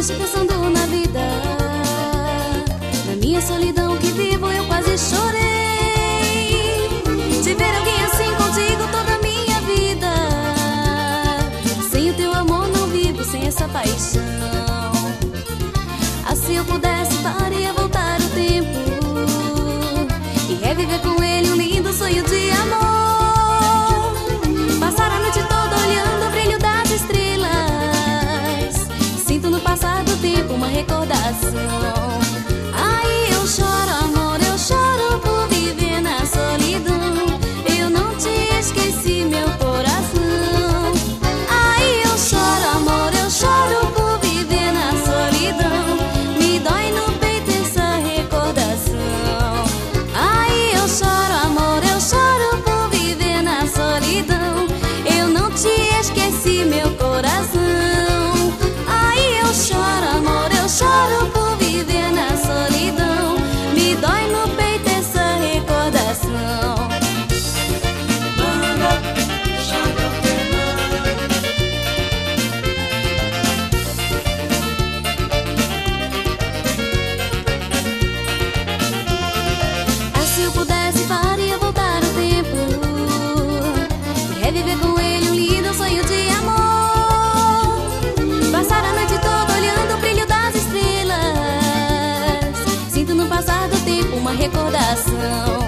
triste pensando na vida. Na minha solidão que vivo eu quase chorei. De ver alguém assim contigo toda a minha vida. Sem o teu amor não vivo, sem essa paixão. Se eu pudesse, faria voltar o tempo e reviver com ele um lindo sonho de amor. Passar a noite toda olhando o brilho das estrelas. Sinto no passar do tempo uma recordação. Aí eu choro, amor, eu choro por viver na solidão. Eu não te esqueci, meu coração. Aí eu choro, amor, eu choro por viver na solidão. Dói no peito essa recordação. Aí eu choro, amor, eu choro por viver na solidão. Eu não te esqueci, meu coração. Aí eu choro, amor, eu choro por viver na solidão. Me dói no peito essa recordação. Se eu pudesse, faria voltar o tempo e reviver com ele um lindo sonho de amor. Passar a noite toda olhando o brilho das estrelas. Sinto no passar do tempo uma recordação.